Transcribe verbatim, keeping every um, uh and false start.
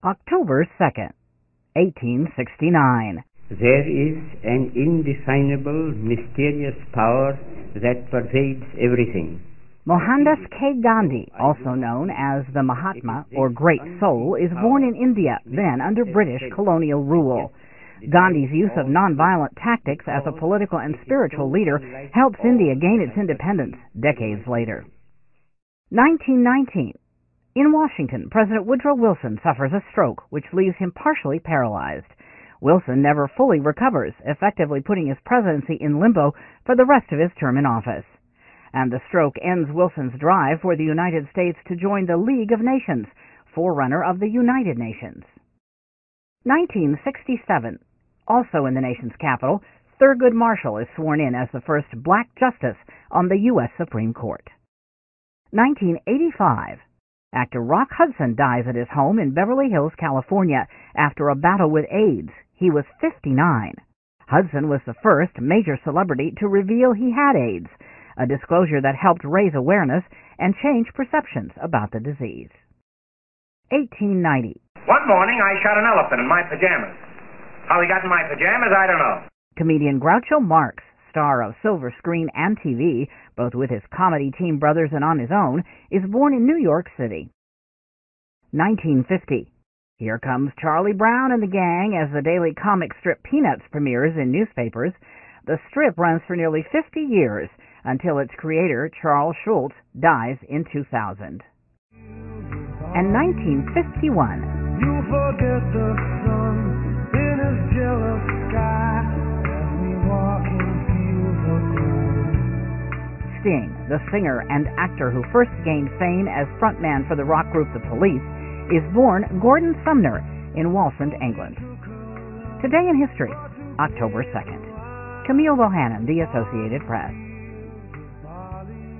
October second, eighteen sixty-nine. There is an indefinable, mysterious power that pervades everything. Mohandas K. Gandhi, also known as the Mahatma or Great Soul, is born in India, then under British colonial rule. Gandhi's use of nonviolent tactics as a political and spiritual leader helps India gain its independence decades later. nineteen nineteen. In Washington, President Woodrow Wilson suffers a stroke which leaves him partially paralyzed. Wilson never fully recovers, effectively putting his presidency in limbo for the rest of his term in office. And the stroke ends Wilson's drive for the United States to join the League of Nations, forerunner of the United Nations. nineteen sixty-seven. Also in the nation's capital, Thurgood Marshall is sworn in as the first black justice on the U S Supreme Court. nineteen eighty-five. Actor Rock Hudson dies at his home in Beverly Hills, California, after a battle with AIDS. He was fifty-nine. Hudson was the first major celebrity to reveal he had AIDS, a disclosure that helped raise awareness and change perceptions about the disease. eighteen ninety. One morning I shot an elephant in my pajamas. How he got in my pajamas, I don't know. Comedian Groucho Marx, star of silver screen and T V, both with his comedy team brothers and on his own, is born in New York City. nineteen fifty. Here comes Charlie Brown and the gang as the daily comic strip Peanuts premieres in newspapers. The strip runs for nearly fifty years until its creator, Charles Schulz, dies in two thousand. And nineteen fifty-one. You forget the sun in his jealous sky as we walk in fields of gold. Sting, the singer and actor who first gained fame as frontman for the rock group The Police, is born Gordon Sumner in Wallsend, England. Today in History, October second. Camille Bohannon, The Associated Press.